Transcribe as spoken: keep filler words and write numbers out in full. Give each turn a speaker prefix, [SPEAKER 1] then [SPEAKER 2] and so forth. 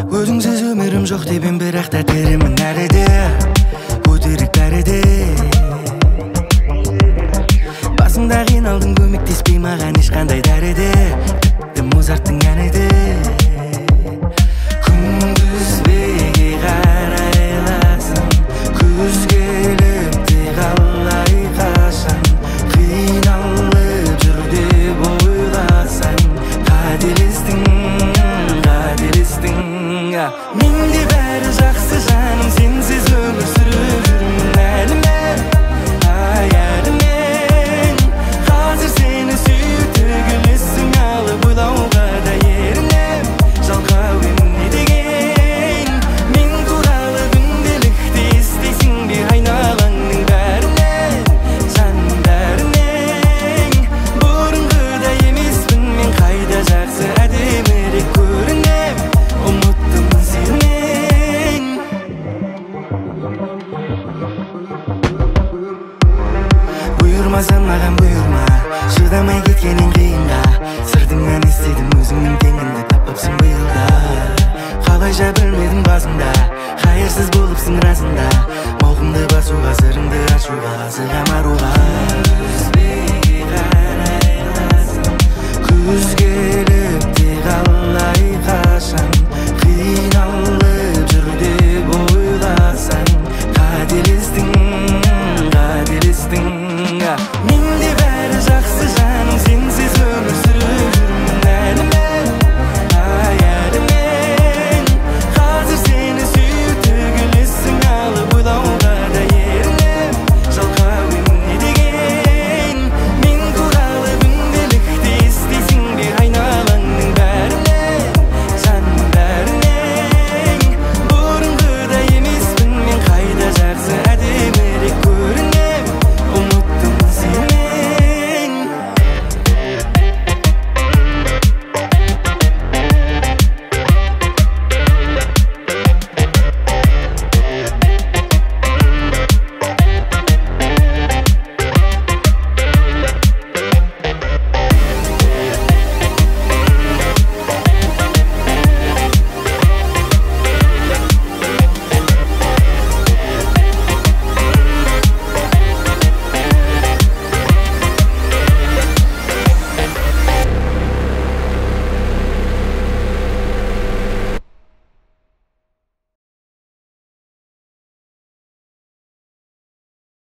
[SPEAKER 1] Өзіңсіз өмірім жоқ деймін, бірақ та теремін әлі де. Өтірік бәрі де. Басыңда қиналдың, көмектеспей маған ешқандай дәрі де. Тіпті Мозарттың әні де. Күндізбеге қарайласын, күз келіп те қалай қашан. Қиналып жүр деп ойласаң, қателестің, қателестің. Менде бәрі жақсы жаным, сенсіз өмір сүріп жүрмін әлі мен, ай әлі мен. Қазір сені сүйіп төгілесің алып, ойлауға да ерінем. Жалқау емін не деген, мен туралы күнделікті естисің бе айналаңның бәрінен, жанның бәрінен. Бұрынғыдай емеспін мен, қайда жақсы әдемірек көрінем, ұмыттым сені. Бұйырмасам маған бұйырма, шыдамай кеткенің қиынға. Сыртыңнан естедім өзіңнің теңіңді таппапсың биылда. Қалайша білмедім басында, қайырсыз болыпсың расында. Мауқымды басуға, сырыңды ашуға, асыға маруға.